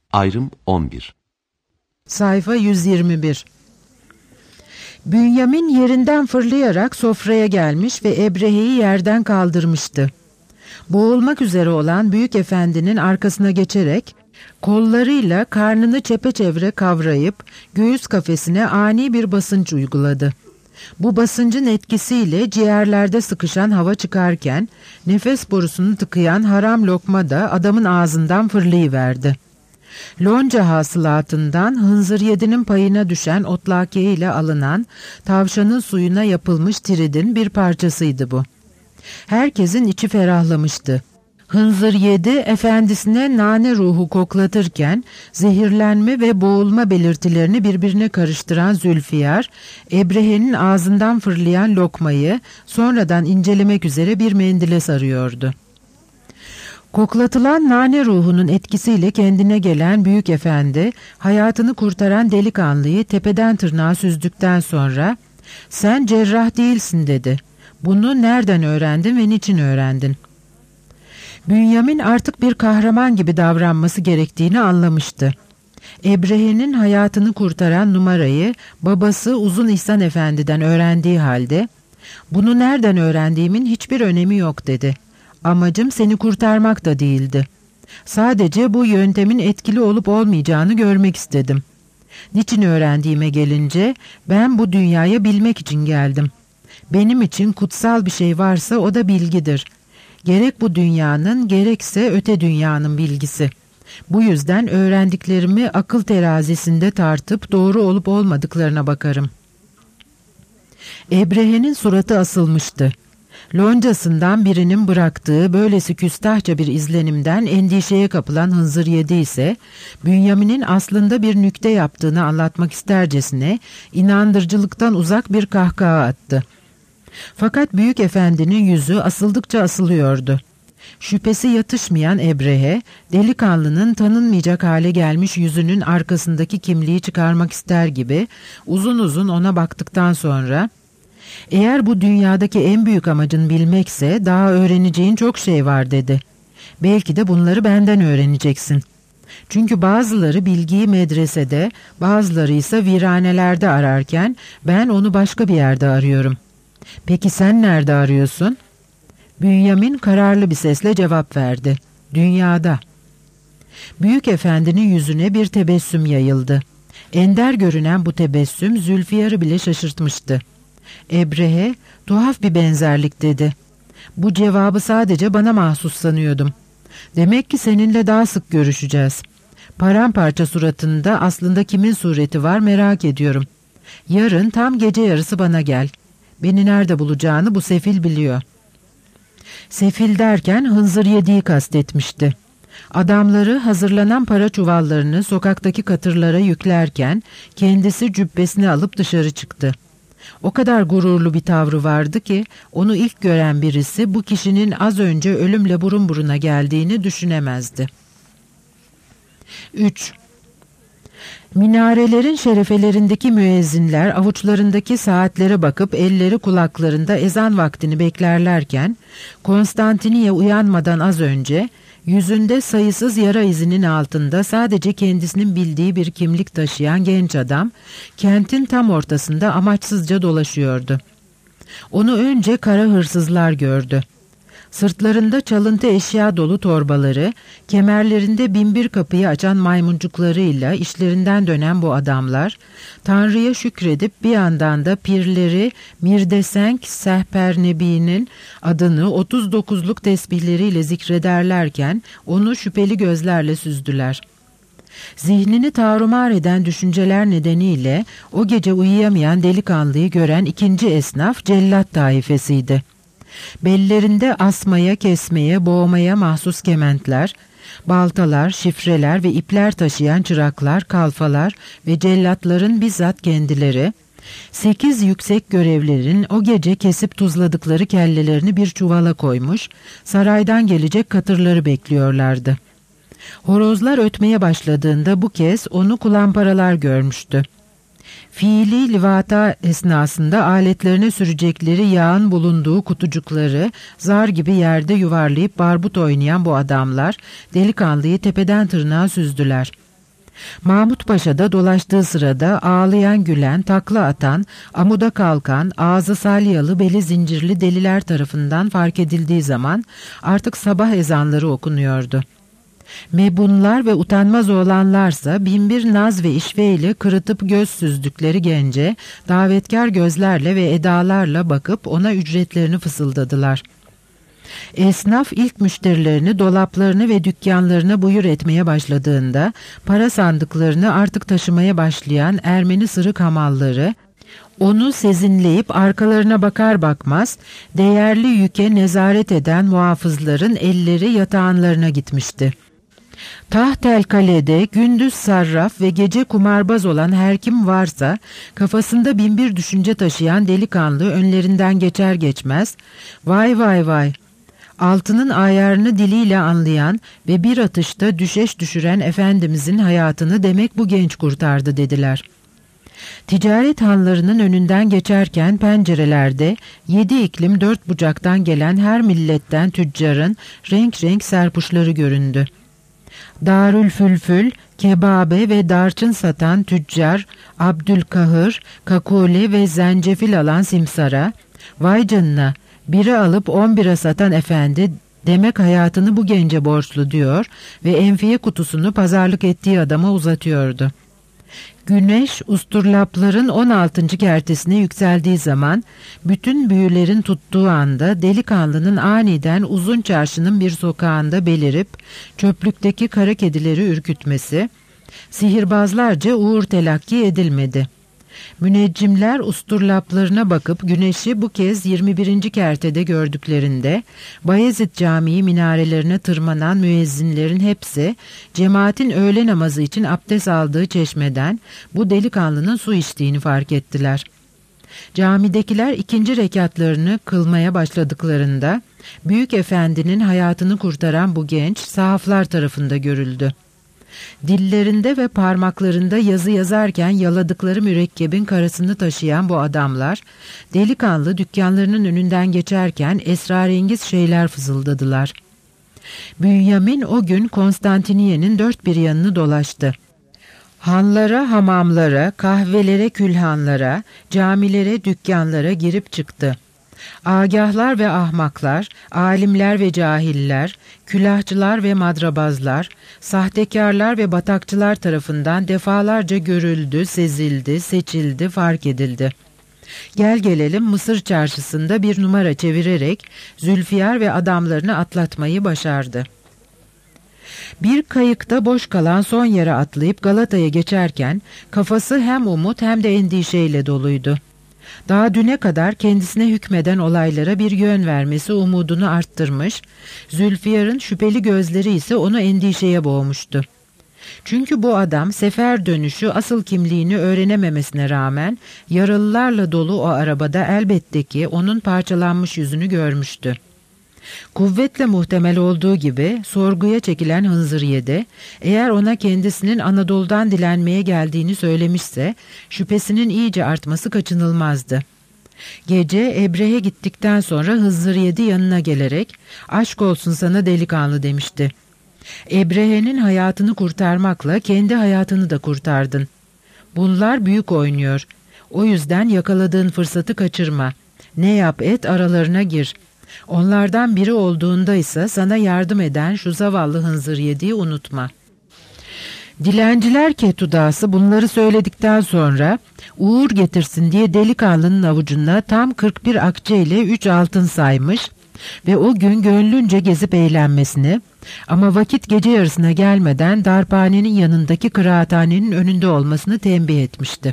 Ayrım 11. Sayfa 121. Bünyamin yerinden fırlayarak sofraya gelmiş ve Ebrehe'yi yerden kaldırmıştı. Boğulmak üzere olan büyük efendinin arkasına geçerek kollarıyla karnını çepeçevre kavrayıp göğüs kafesine ani bir basınç uyguladı. Bu basıncın etkisiyle ciğerlerde sıkışan hava çıkarken nefes borusunu tıkayan haram lokma da adamın ağzından fırlayıverdi. Lonca hasılatından Hınzır Yedi'nin payına düşen otlake ile alınan tavşanın suyuna yapılmış tiridin bir parçasıydı bu. Herkesin içi ferahlamıştı. Hınzır Yedi efendisine nane ruhu koklatırken zehirlenme ve boğulma belirtilerini birbirine karıştıran Zülfiyar, Ebrehe'nin ağzından fırlayan lokmayı sonradan incelemek üzere bir mendile sarıyordu. Koklatılan nane ruhunun etkisiyle kendine gelen büyük efendi, hayatını kurtaran delikanlıyı tepeden tırnağa süzdükten sonra "Sen cerrah değilsin" dedi. "Bunu nereden öğrendin ve niçin öğrendin?" Bünyamin artık bir kahraman gibi davranması gerektiğini anlamıştı. Ebrehe'nin hayatını kurtaran numarayı babası Uzun İhsan Efendi'den öğrendiği halde "Bunu nereden öğrendiğimin hiçbir önemi yok" dedi. "Amacım seni kurtarmak da değildi. Sadece bu yöntemin etkili olup olmayacağını görmek istedim. Niçin öğrendiğime gelince ben bu dünyaya bilmek için geldim. Benim için kutsal bir şey varsa o da bilgidir. Gerek bu dünyanın gerekse öte dünyanın bilgisi. Bu yüzden öğrendiklerimi akıl terazisinde tartıp doğru olup olmadıklarına bakarım." Ebrehe'nin suratı asılmıştı. Loncasından birinin bıraktığı böylesi küstahça bir izlenimden endişeye kapılan Hınzır Yedi ise Bünyamin'in aslında bir nükte yaptığını anlatmak istercesine inandırıcılıktan uzak bir kahkaha attı. Fakat büyük efendinin yüzü asıldıkça asılıyordu. Şüphesi yatışmayan Ebrehe, delikanlının tanınmayacak hale gelmiş yüzünün arkasındaki kimliği çıkarmak ister gibi uzun uzun ona baktıktan sonra "Eğer bu dünyadaki en büyük amacın bilmekse daha öğreneceğin çok şey var" dedi. "Belki de bunları benden öğreneceksin. Çünkü bazıları bilgiyi medresede, bazıları ise viranelerde ararken ben onu başka bir yerde arıyorum. Peki sen nerede arıyorsun?" Bünyamin kararlı bir sesle cevap verdi. "Dünyada." Büyük efendinin yüzüne bir tebessüm yayıldı. Ender görünen bu tebessüm Zülfiyar'ı bile şaşırtmıştı. Ebrehe, "Tuhaf bir benzerlik" dedi. "Bu cevabı sadece bana mahsus sanıyordum. Demek ki seninle daha sık görüşeceğiz. Paramparça suratında aslında kimin sureti var merak ediyorum. Yarın tam gece yarısı bana gel. Beni nerede bulacağını bu sefil biliyor." Sefil derken Hınzır Yedi'yi kastetmişti. Adamları hazırlanan para çuvallarını sokaktaki katırlara yüklerken kendisi cübbesini alıp dışarı çıktı. O kadar gururlu bir tavrı vardı ki onu ilk gören birisi bu kişinin az önce ölümle burun buruna geldiğini düşünemezdi. 3. Minarelerin şerefelerindeki müezzinler avuçlarındaki saatlere bakıp elleri kulaklarında ezan vaktini beklerlerken Konstantiniye uyanmadan az önce yüzünde sayısız yara izinin altında sadece kendisinin bildiği bir kimlik taşıyan genç adam kentin tam ortasında amaçsızca dolaşıyordu. Onu önce kara hırsızlar gördü. Sırtlarında çalıntı eşya dolu torbaları, kemerlerinde binbir kapıyı açan maymuncuklarıyla işlerinden dönen bu adamlar, Tanrı'ya şükredip bir yandan da pirleri Mirdesenk Sehpernebi'nin adını 39'luk tesbihleriyle zikrederlerken onu şüpheli gözlerle süzdüler. Zihnini tarumar eden düşünceler nedeniyle o gece uyuyamayan delikanlıyı gören ikinci esnaf cellat taifesiydi. Bellerinde asmaya, kesmeye, boğmaya mahsus kementler, baltalar, şifreler ve ipler taşıyan çıraklar, kalfalar ve cellatların bizzat kendileri, 8 yüksek görevlilerin o gece kesip tuzladıkları kellelerini bir çuvala koymuş, saraydan gelecek katırları bekliyorlardı. Horozlar ötmeye başladığında bu kez onu kulamparalar görmüştü. Fiili livata esnasında aletlerine sürecekleri yağın bulunduğu kutucukları zar gibi yerde yuvarlayıp barbut oynayan bu adamlar delikanlıyı tepeden tırnağa süzdüler. Mahmut Paşa da dolaştığı sırada ağlayan gülen, takla atan, amuda kalkan, ağzı salyalı, beli zincirli deliler tarafından fark edildiği zaman artık sabah ezanları okunuyordu. Mebunlar ve utanmaz oğlanlarsa binbir naz ve işveyle kırıtıp göz süzdükleri gence davetkar gözlerle ve edalarla bakıp ona ücretlerini fısıldadılar. Esnaf ilk müşterilerini dolaplarını ve dükkanlarına buyur etmeye başladığında para sandıklarını artık taşımaya başlayan Ermeni sırık hamalları onu sezinleyip arkalarına bakar bakmaz değerli yüke nezaret eden muhafızların elleri yatağanlarına gitmişti. Tahtelkale'de gündüz sarraf ve gece kumarbaz olan her kim varsa kafasında binbir düşünce taşıyan delikanlı önlerinden geçer geçmez "Vay vay vay!" altının ayarını diliyle anlayan ve bir atışta düşeş düşüren Efendimizin hayatını demek bu genç kurtardı dediler. Ticaret hanlarının önünden geçerken pencerelerde 7 iklim 4 bucaktan gelen her milletten tüccarın renk renk serpuşları göründü. Darülfülfül, kebabe ve darçın satan tüccar, Abdülkahır, kakule ve zencefil alan simsara, "Vay canına, biri alıp 11'e satan efendi demek hayatını bu gence borçlu" diyor ve enfiye kutusunu pazarlık ettiği adama uzatıyordu. Güneş usturlapların 16. kertesine yükseldiği zaman bütün büyülerin tuttuğu anda delikanlının aniden uzun çarşının bir sokağında belirip çöplükteki kara kedileri ürkütmesi sihirbazlarca uğur telakki edilmedi. Müneccimler usturlaplarına bakıp güneşi bu kez 21. kertede gördüklerinde Bayezid Camii minarelerine tırmanan müezzinlerin hepsi cemaatin öğle namazı için abdest aldığı çeşmeden bu delikanlının su içtiğini fark ettiler. Camidekiler 2. rekatlarını kılmaya başladıklarında Büyük Efendi'nin hayatını kurtaran bu genç sahaflar tarafında görüldü. Dillerinde ve parmaklarında yazı yazarken yaladıkları mürekkebin karasını taşıyan bu adamlar, delikanlı dükkanlarının önünden geçerken esrarengiz şeyler fısıldadılar. Bünyamin o gün Konstantiniye'nin dört bir yanını dolaştı. Hanlara, hamamlara, kahvelere, külhanlara, camilere, dükkanlara girip çıktı. Agahlar ve ahmaklar, alimler ve cahiller, külahçılar ve madrabazlar, sahtekarlar ve batakçılar tarafından defalarca görüldü, sezildi, seçildi, fark edildi. Gel gelelim Mısır çarşısında bir numara çevirerek Zülfiyar ve adamlarını atlatmayı başardı. Bir kayıkta boş kalan son yere atlayıp Galata'ya geçerken kafası hem umut hem de endişeyle doluydu. Daha düne kadar kendisine hükmeden olaylara bir yön vermesi umudunu arttırmış, Zülfiyar'ın şüpheli gözleri ise onu endişeye boğmuştu. Çünkü bu adam sefer dönüşü asıl kimliğini öğrenememesine rağmen yaralılarla dolu o arabada elbette ki onun parçalanmış yüzünü görmüştü. Kuvvetle muhtemel olduğu gibi sorguya çekilen Hınzıriyede eğer ona kendisinin Anadolu'dan dilenmeye geldiğini söylemişse şüphesinin iyice artması kaçınılmazdı. Gece Ebrehe gittikten sonra Hınzıriyedi yanına gelerek "Aşk olsun sana delikanlı" demişti. "Ebrehe'nin hayatını kurtarmakla kendi hayatını da kurtardın. Bunlar büyük oynuyor. O yüzden yakaladığın fırsatı kaçırma. Ne yap et aralarına gir. Onlardan biri olduğunda ise sana yardım eden şu zavallı Hınzıriyedi'yi unutma." Dilenciler ketudası bunları söyledikten sonra uğur getirsin diye delikanlının avucuna tam 41 akçe ile 3 altın saymış ve o gün gönlünce gezip eğlenmesini ama vakit gece yarısına gelmeden darphanenin yanındaki kıraathanenin önünde olmasını tembih etmişti.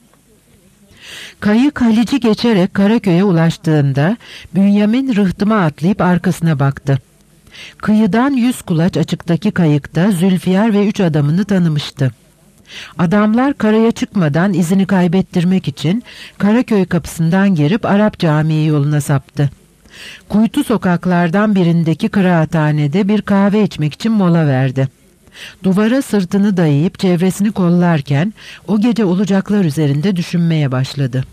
Kayık Halic'i geçerek Karaköy'e ulaştığında Bünyamin rıhtıma atlayıp arkasına baktı. Kıyıdan 100 kulaç açıktaki kayıkta Zülfiyar ve 3 adamını tanımıştı. Adamlar karaya çıkmadan izini kaybettirmek için Karaköy kapısından girip Arap Camii yoluna saptı. Kuytu sokaklardan birindeki kıraathanede bir kahve içmek için mola verdi. Duvara sırtını dayayıp çevresini kollarken o gece olacaklar üzerinde düşünmeye başladı.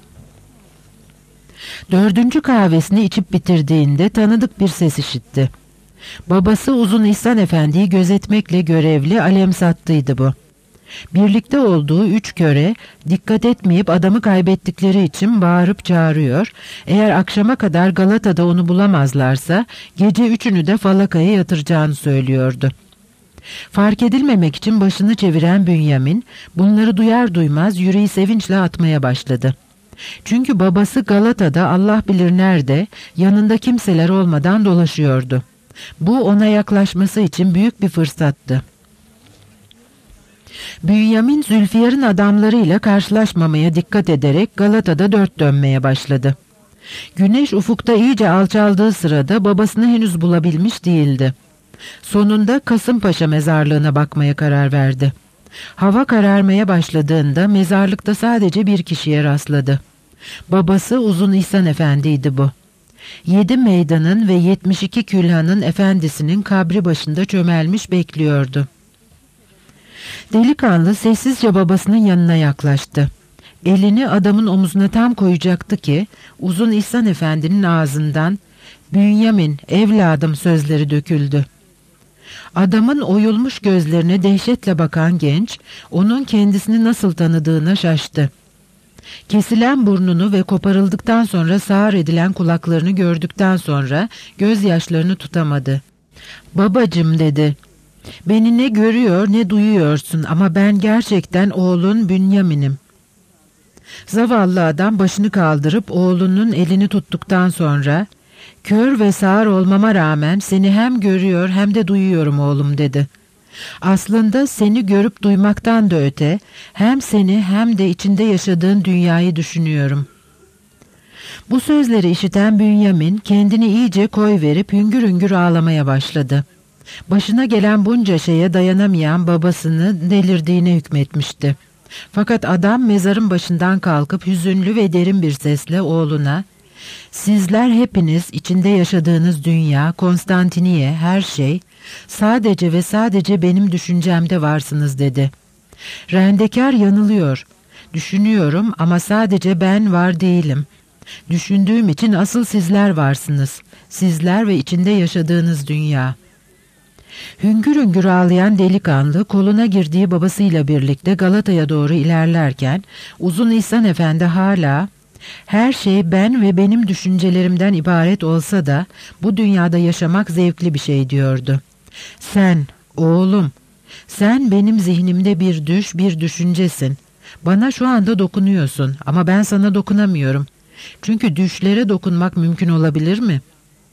4. kahvesini içip bitirdiğinde tanıdık bir ses işitti. Babası Uzun İhsan Efendi'yi gözetmekle görevli Alemsattıydı bu. Birlikte olduğu 3 köre dikkat etmeyip adamı kaybettikleri için bağırıp çağırıyor. Eğer akşama kadar Galata'da onu bulamazlarsa gece 3'ünü de falakaya yatıracağını söylüyordu. Fark edilmemek için başını çeviren Bünyamin bunları duyar duymaz yüreği sevinçle atmaya başladı. Çünkü babası Galata'da Allah bilir nerede yanında kimseler olmadan dolaşıyordu. Bu ona yaklaşması için büyük bir fırsattı. Bünyamin Zülfiyar'ın adamlarıyla karşılaşmamaya dikkat ederek Galata'da dört dönmeye başladı. Güneş ufukta iyice alçaldığı sırada babasını henüz bulabilmiş değildi. Sonunda Kasımpaşa mezarlığına bakmaya karar verdi. Hava kararmaya başladığında mezarlıkta sadece bir kişiye rastladı. Babası Uzun İhsan Efendi'ydi bu. 7 meydanın ve 72 külhanın efendisinin kabri başında çömelmiş bekliyordu. Delikanlı sessizce babasının yanına yaklaştı. Elini adamın omuzuna tam koyacaktı ki Uzun İhsan Efendi'nin ağzından "Bünyamin, evladım" sözleri döküldü. Adamın oyulmuş gözlerine dehşetle bakan genç, onun kendisini nasıl tanıdığına şaştı. Kesilen burnunu ve koparıldıktan sonra sağır edilen kulaklarını gördükten sonra gözyaşlarını tutamadı. "Babacım" dedi. "Beni ne görüyor ne duyuyorsun ama ben gerçekten oğlun Bünyamin'im." Zavallı adam başını kaldırıp oğlunun elini tuttuktan sonra "Kör ve sağır olmama rağmen seni hem görüyor hem de duyuyorum oğlum" dedi. "Aslında seni görüp duymaktan da öte hem seni hem de içinde yaşadığın dünyayı düşünüyorum." Bu sözleri işiten Bünyamin kendini iyice koyverip hüngür hüngür ağlamaya başladı. Başına gelen bunca şeye dayanamayan babasını delirdiğine hükmetmişti. Fakat adam mezarın başından kalkıp hüzünlü ve derin bir sesle oğluna "Sizler hepiniz içinde yaşadığınız dünya, Konstantiniye, her şey sadece ve sadece benim düşüncemde varsınız" dedi. "Rendekar yanılıyor. Düşünüyorum ama sadece ben var değilim. Düşündüğüm için asıl sizler varsınız. Sizler ve içinde yaşadığınız dünya." Hüngür hüngür ağlayan delikanlı koluna girdiği babasıyla birlikte Galata'ya doğru ilerlerken Uzun İhsan Efendi hala "Her şey ben ve benim düşüncelerimden ibaret olsa da bu dünyada yaşamak zevkli bir şey" diyordu. "Sen, oğlum, sen benim zihnimde bir düş, bir düşüncesin. Bana şu anda dokunuyorsun ama ben sana dokunamıyorum. Çünkü düşlere dokunmak mümkün olabilir mi?"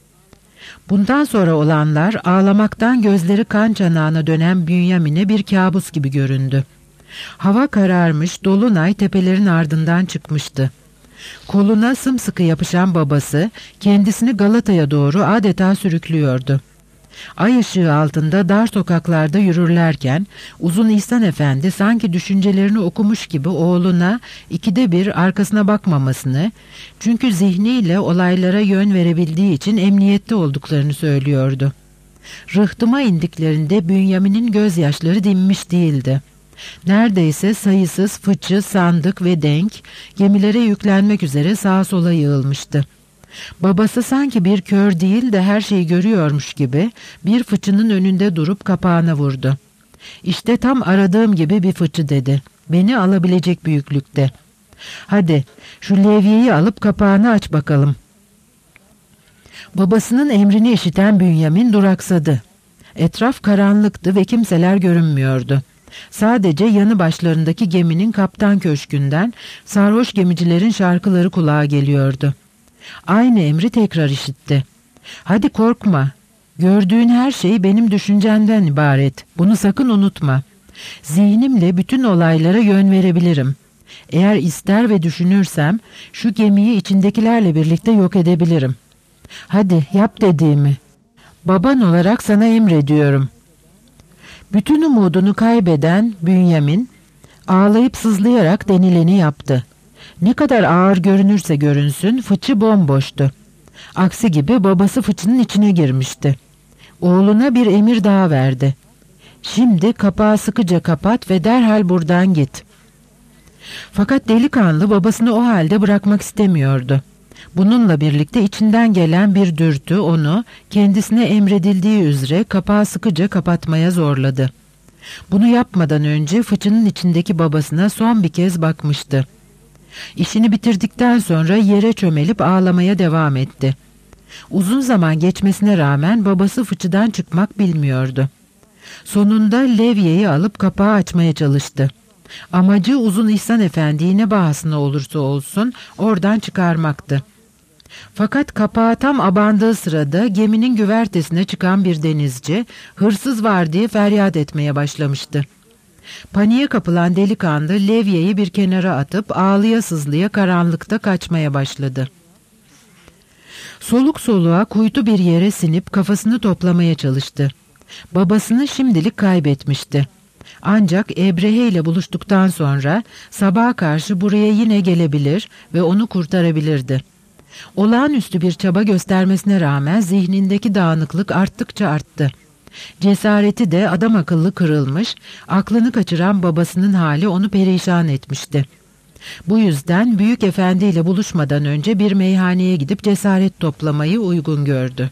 Bundan sonra olanlar ağlamaktan gözleri kan çanağına dönen Bünyamin'e bir kabus gibi göründü. Hava kararmış, dolunay tepelerin ardından çıkmıştı. Koluna sımsıkı yapışan babası kendisini Galata'ya doğru adeta sürüklüyordu. Ay ışığı altında dar sokaklarda yürürlerken Uzun İhsan Efendi sanki düşüncelerini okumuş gibi oğluna ikide bir arkasına bakmamasını, çünkü zihniyle olaylara yön verebildiği için emniyette olduklarını söylüyordu. Rıhtıma indiklerinde Bünyamin'in gözyaşları dinmiş değildi. Neredeyse sayısız fıçı, sandık ve denk gemilere yüklenmek üzere sağa sola yığılmıştı. Babası sanki bir kör değil de her şeyi görüyormuş gibi bir fıçının önünde durup kapağına vurdu. "İşte tam aradığım gibi bir fıçı" dedi. "Beni alabilecek büyüklükte. Hadi şu levyeyi alıp kapağını aç bakalım." Babasının emrini işiten Bünyamin duraksadı. Etraf karanlıktı ve kimseler görünmüyordu. Sadece yanı başlarındaki geminin kaptan köşkünden sarhoş gemicilerin şarkıları kulağa geliyordu. Aynı emri tekrar işitti. "Hadi korkma. Gördüğün her şey benim düşüncemden ibaret. Bunu sakın unutma. Zihnimle bütün olaylara yön verebilirim. Eğer ister ve düşünürsem şu gemiyi içindekilerle birlikte yok edebilirim. Hadi yap dediğimi. Baban olarak sana emrediyorum." Bütün umudunu kaybeden Bünyamin ağlayıp sızlayarak denileni yaptı. Ne kadar ağır görünürse görünsün fıçı bomboştu. Aksi gibi babası fıçının içine girmişti. Oğluna bir emir daha verdi. "Şimdi kapağı sıkıca kapat ve derhal buradan git." Fakat delikanlı babasını o halde bırakmak istemiyordu. Bununla birlikte içinden gelen bir dürtü onu kendisine emredildiği üzere kapağı sıkıca kapatmaya zorladı. Bunu yapmadan önce fıçının içindeki babasına son bir kez bakmıştı. İşini bitirdikten sonra yere çömelip ağlamaya devam etti. Uzun zaman geçmesine rağmen babası fıçıdan çıkmak bilmiyordu. Sonunda levyeyi alıp kapağı açmaya çalıştı. Amacı Uzun İhsan Efendi'yi ne bahasına olursa olsun oradan çıkarmaktı. Fakat kapağı tam abandığı sırada geminin güvertesine çıkan bir denizci hırsız var diye feryat etmeye başlamıştı. Paniğe kapılan delikanlı levyeyi bir kenara atıp ağlıya sızlıya karanlıkta kaçmaya başladı. Soluk soluğa kuytu bir yere sinip kafasını toplamaya çalıştı. Babasını şimdilik kaybetmişti. Ancak Ebrehe ile buluştuktan sonra sabaha karşı buraya yine gelebilir ve onu kurtarabilirdi. Olağanüstü bir çaba göstermesine rağmen zihnindeki dağınıklık arttıkça arttı. Cesareti de adam akıllı kırılmış, aklını kaçıran babasının hali onu perişan etmişti. Bu yüzden Büyük Efendi ile buluşmadan önce bir meyhaneye gidip cesaret toplamayı uygun gördü.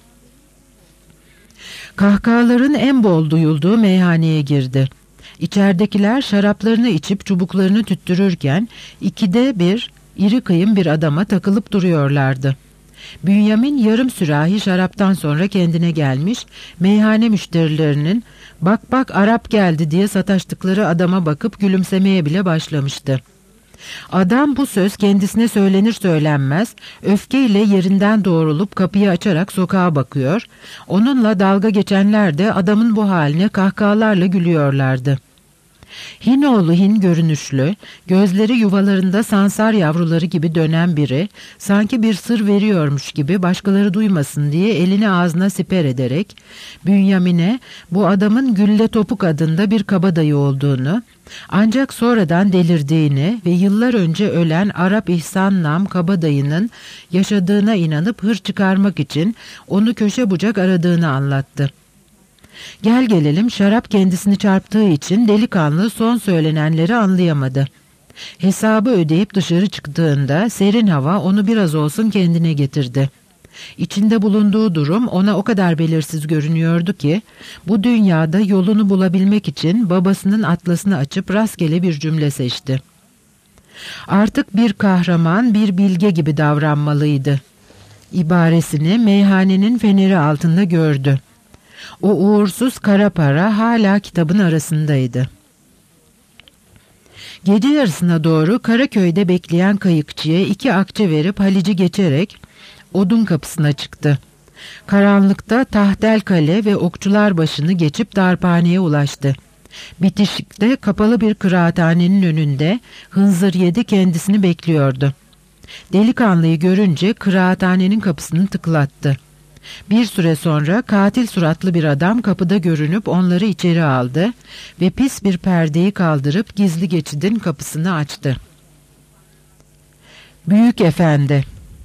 Kahkahaların en bol duyulduğu meyhaneye girdi. İçeridekiler şaraplarını içip çubuklarını tüttürürken 2'de 1 iri kıyım bir adama takılıp duruyorlardı. Bünyamin yarım sürahi şaraptan sonra kendine gelmiş, meyhane müşterilerinin "Bak bak Arap geldi" diye sataştıkları adama bakıp gülümsemeye bile başlamıştı. Adam bu söz kendisine söylenir söylenmez öfkeyle yerinden doğrulup kapıyı açarak sokağa bakıyor, onunla dalga geçenler de adamın bu haline kahkahalarla gülüyorlardı. Hinoğlu Hin görünüşlü, gözleri yuvalarında sansar yavruları gibi dönen biri, sanki bir sır veriyormuş gibi başkaları duymasın diye elini ağzına siper ederek, Bünyamin'e bu adamın Gülle Topuk adında bir kabadayı olduğunu, ancak sonradan delirdiğini ve yıllar önce ölen Arap İhsan Nam kabadayının yaşadığına inanıp hır çıkarmak için onu köşe bucak aradığını anlattı. Gel gelelim şarap kendisini çarptığı için delikanlı son söylenenleri anlayamadı. Hesabı ödeyip dışarı çıktığında serin hava onu biraz olsun kendine getirdi. İçinde bulunduğu durum ona o kadar belirsiz görünüyordu ki bu dünyada yolunu bulabilmek için babasının atlasını açıp rastgele bir cümle seçti. Artık bir kahraman, bir bilge gibi davranmalıydı. İbaresini meyhanenin feneri altında gördü. O uğursuz kara para hala kitabın arasındaydı. Gece yarısına doğru Karaköy'de bekleyen kayıkçıya 2 akçe verip Halic'i geçerek odun kapısına çıktı. Karanlıkta Tahtelkale ve Okçularbaşı'nı geçip darphaneye ulaştı. Bitişikte kapalı bir kıraathanenin önünde Hınzır Yedi kendisini bekliyordu. Delikanlıyı görünce kıraathanenin kapısını tıklattı. Bir süre sonra katil suratlı bir adam kapıda görünüp onları içeri aldı ve pis bir perdeyi kaldırıp gizli geçidin kapısını açtı. Büyük Efendi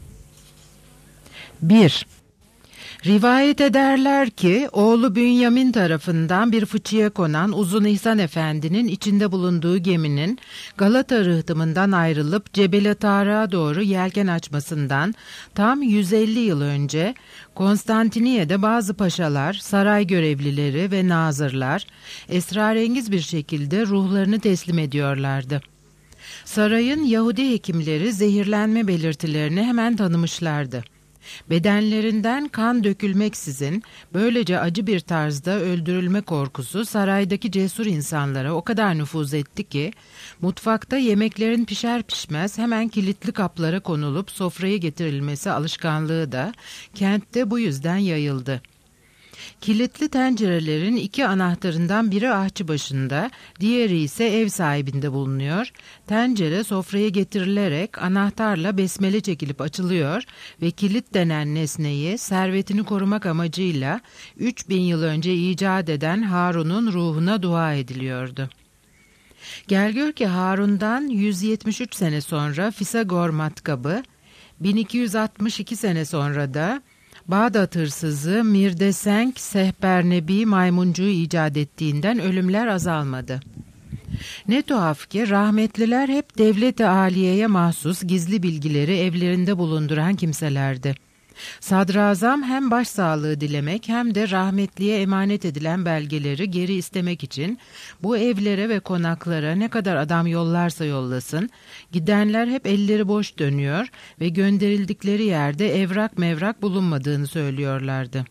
1. Rivayet ederler ki oğlu Bünyamin tarafından bir fıçıya konan Uzun İhsan Efendi'nin içinde bulunduğu geminin Galata rıhtımından ayrılıp Cebeli Tarık'a doğru yelken açmasından tam 150 yıl önce Konstantiniye'de bazı paşalar, saray görevlileri ve nazırlar esrarengiz bir şekilde ruhlarını teslim ediyorlardı. Sarayın Yahudi hekimleri zehirlenme belirtilerini hemen tanımışlardı. Bedenlerinden kan dökülmeksizin böylece acı bir tarzda öldürülme korkusu saraydaki cesur insanlara o kadar nüfuz etti ki mutfakta yemeklerin pişer pişmez hemen kilitli kaplara konulup sofraya getirilmesi alışkanlığı da kentte bu yüzden yayıldı. Kilitli tencerelerin 2 anahtarından biri ahçı başında, diğeri ise ev sahibinde bulunuyor. Tencere sofraya getirilerek anahtarla besmele çekilip açılıyor ve kilit denen nesneyi servetini korumak amacıyla 3000 yıl önce icat eden Harun'un ruhuna dua ediliyordu. Gel gör ki Harun'dan 173 sene sonra Fisagor matkabı, 1262 sene sonra da Bağdat hırsızı Mirdesenk Sehbernebi maymuncuğu icat ettiğinden ölümler azalmadı. Ne tuhaf ki rahmetliler hep devlet-i aliyeye mahsus gizli bilgileri evlerinde bulunduran kimselerdi. Sadrazam hem başsağlığı dilemek hem de rahmetliye emanet edilen belgeleri geri istemek için bu evlere ve konaklara ne kadar adam yollarsa yollasın, gidenler hep elleri boş dönüyor ve gönderildikleri yerde evrak mevrak bulunmadığını söylüyorlardı.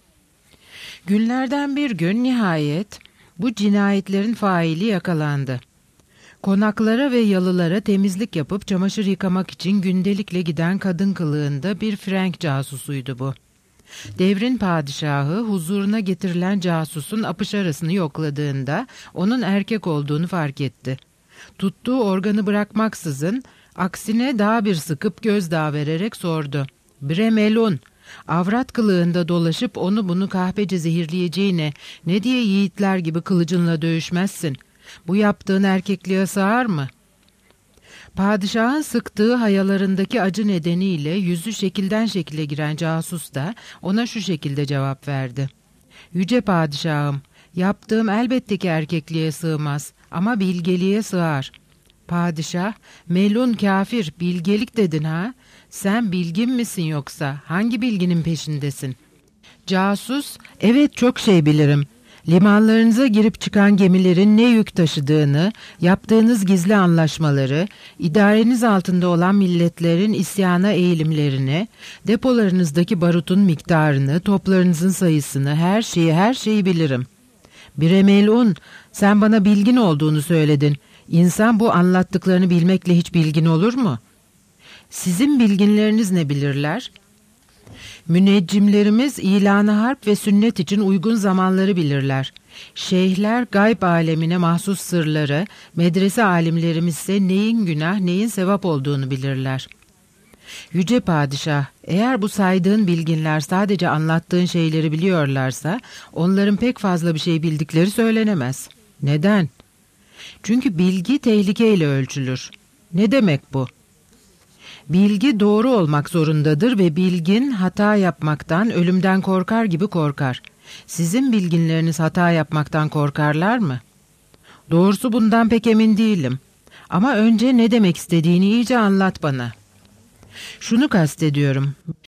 Günlerden bir gün nihayet bu cinayetlerin faili yakalandı. Konaklara ve yalılara temizlik yapıp çamaşır yıkamak için gündelikle giden kadın kılığında bir Frank casusuydu bu. Devrin padişahı huzuruna getirilen casusun apış arasını yokladığında onun erkek olduğunu fark etti. Tuttuğu organı bırakmaksızın aksine daha bir sıkıp gözdağı vererek sordu. "Bre melun, avrat kılığında dolaşıp onu bunu kahpece zehirleyeceğine ne diye yiğitler gibi kılıcınla dövüşmezsin? Bu yaptığın erkekliğe sığar mı?" Padişahın sıktığı hayalarındaki acı nedeniyle yüzü şekilden şekile giren casus da ona şu şekilde cevap verdi. "Yüce padişahım, yaptığım elbette ki erkekliğe sığmaz ama bilgeliğe sığar." Padişah, "Melun kafir, bilgelik dedin ha? Sen bilgin misin yoksa? Hangi bilginin peşindesin?" Casus, "Evet, çok şey bilirim. Limanlarınıza girip çıkan gemilerin ne yük taşıdığını, yaptığınız gizli anlaşmaları, idareniz altında olan milletlerin isyana eğilimlerini, depolarınızdaki barutun miktarını, toplarınızın sayısını, her şeyi bilirim." "Bre melun, sen bana bilgin olduğunu söyledin. İnsan bu anlattıklarını bilmekle hiç bilgin olur mu?" "Sizin bilginleriniz ne bilirler?" "Müneccimlerimiz ilanı harp ve sünnet için uygun zamanları bilirler. Şeyhler gayb alemine mahsus sırları, medrese alimlerimiz ise neyin günah neyin sevap olduğunu bilirler." "Yüce padişah, eğer bu saydığın bilginler sadece anlattığın şeyleri biliyorlarsa onların pek fazla bir şey bildikleri söylenemez." "Neden?" "Çünkü bilgi tehlikeyle ölçülür." "Ne demek bu?" "Bilgi doğru olmak zorundadır ve bilgin hata yapmaktan, ölümden korkar gibi korkar. Sizin bilginleriniz hata yapmaktan korkarlar mı?" "Doğrusu bundan pek emin değilim. Ama önce ne demek istediğini iyice anlat bana." "Şunu kastediyorum.